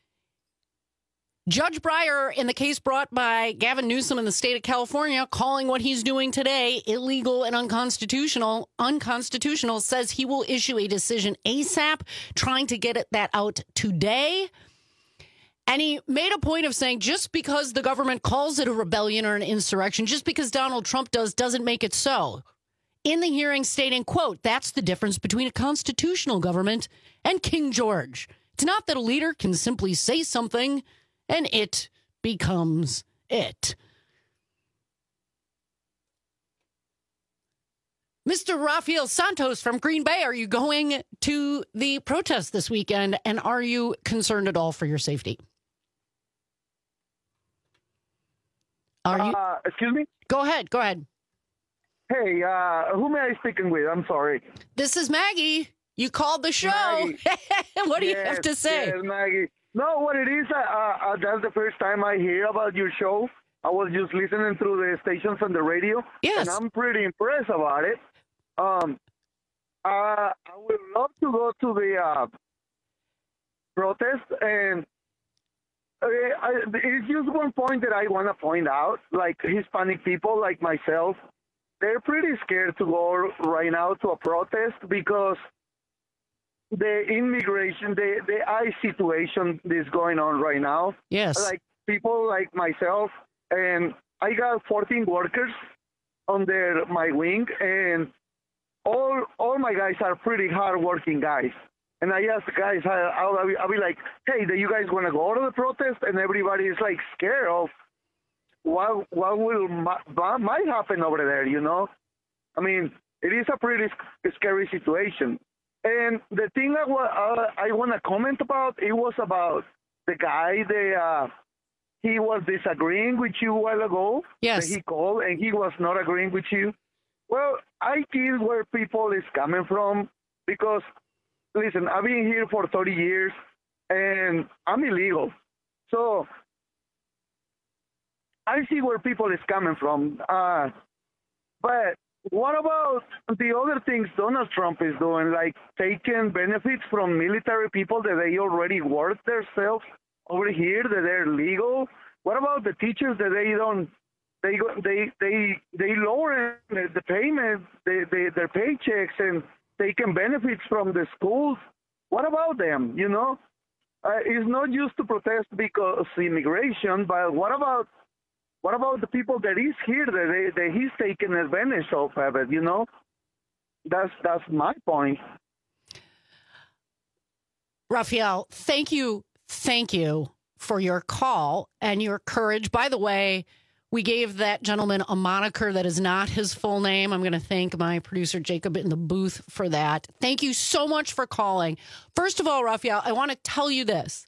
Judge Breyer, in the case brought by Gavin Newsom in the state of California, calling what he's doing today illegal and unconstitutional, says he will issue a decision ASAP, trying to get that out today. And he made a point of saying just because the government calls it a rebellion or an insurrection, just because Donald Trump doesn't make it so. In the hearing stating, quote, that's the difference between a constitutional government and King George. It's not that a leader can simply say something and it becomes it. Mr. Rafael Santos from Green Bay, are you going to the protest this weekend, and are you concerned at all for your safety? Are you? Excuse me? Go ahead. Hey, who am I speaking with? I'm sorry. This is Maggie. You called the show. What do you have to say? Yes, Maggie. No, what it is, that's the first time I hear about your show. I was just listening through the stations on the radio. Yes. And I'm pretty impressed about it. I would love to go to the protest, and it's just one point that I want to point out. Like Hispanic people like myself, they're pretty scared to go right now to a protest because the immigration, the ICE situation is going on right now. Yes. Like people like myself, and I got 14 workers under my wing, and all my guys are pretty hard-working guys. And I ask the guys, I'll be like, hey, do you guys want to go to the protest? And everybody is like scared of what might happen over there, you know? I mean, it is a pretty scary situation. And the thing I want to comment about, it was about the guy he was disagreeing with you a while ago. Yes. That he called, and he was not agreeing with you. Well, I get where people is coming from because, listen, I've been here for 30 years, and I'm illegal. So I see where people is coming from. But what about the other things Donald Trump is doing, like taking benefits from military people that they already work themselves over here, that they're legal? What about the teachers that they lower the payment, their paychecks, and taking benefits from the schools? What about them? You know, it's not just to protest because immigration, but what about the people that is here that he's taking advantage of it? You know, that's my point. Rafael, thank you for your call and your courage. By the way, we gave that gentleman a moniker that is not his full name. I'm going to thank my producer, Jacob, in the booth for that. Thank you so much for calling. First of all, Rafael, I want to tell you this.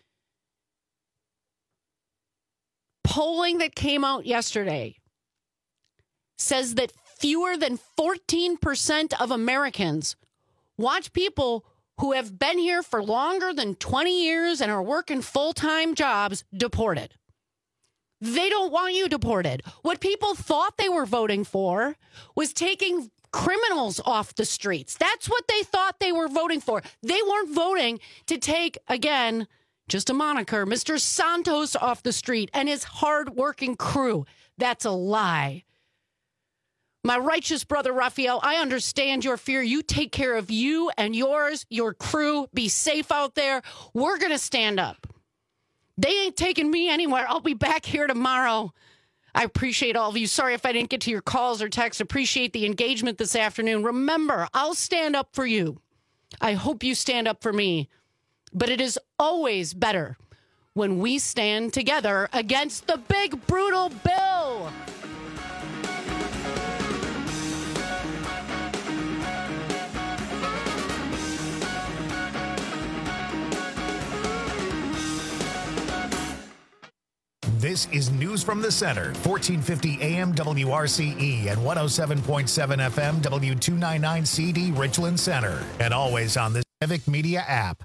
Polling that came out yesterday says that fewer than 14% of Americans want people who have been here for longer than 20 years and are working full-time jobs deported. They don't want you deported. What people thought they were voting for was taking criminals off the streets. That's what they thought they were voting for. They weren't voting to take, again, just a moniker, Mr. Santos off the street and his hard-working crew. That's a lie. My righteous brother, Raphael, I understand your fear. You take care of you and yours, your crew. Be safe out there. We're going to stand up. They ain't taking me anywhere. I'll be back here tomorrow. I appreciate all of you. Sorry if I didn't get to your calls or texts. Appreciate the engagement this afternoon. Remember, I'll stand up for you. I hope you stand up for me. But it is always better when we stand together against the big, brutal bill. This is News from the Center, 1450 AM WRCE and 107.7 FM W299CD Richland Center, and always on the Civic Media app.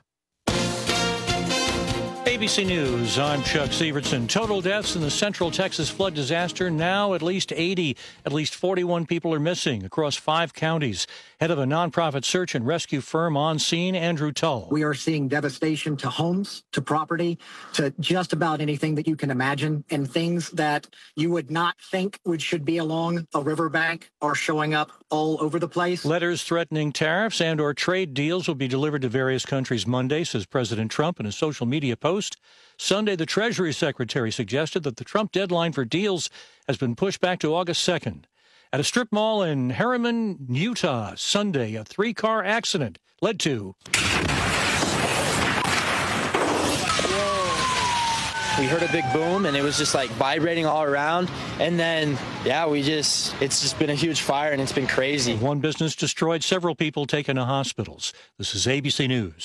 ABC News, I'm Chuck Severson. Total deaths in the Central Texas flood disaster, now at least 80. At least 41 people are missing across 5 counties. Head of a nonprofit search and rescue firm on scene, Andrew Tull. We are seeing devastation to homes, to property, to just about anything that you can imagine, and things that you would not think should be along a riverbank are showing up all over the place. Letters threatening tariffs and or trade deals will be delivered to various countries Monday, says President Trump in a social media post. Sunday, the Treasury Secretary suggested that the Trump deadline for deals has been pushed back to August 2nd. At a strip mall in Harriman, Utah, Sunday, a 3-car accident led to... We heard a big boom, and it was just like vibrating all around. And then, it's just been a huge fire, and it's been crazy. One business destroyed, several people taken to hospitals. This is ABC News.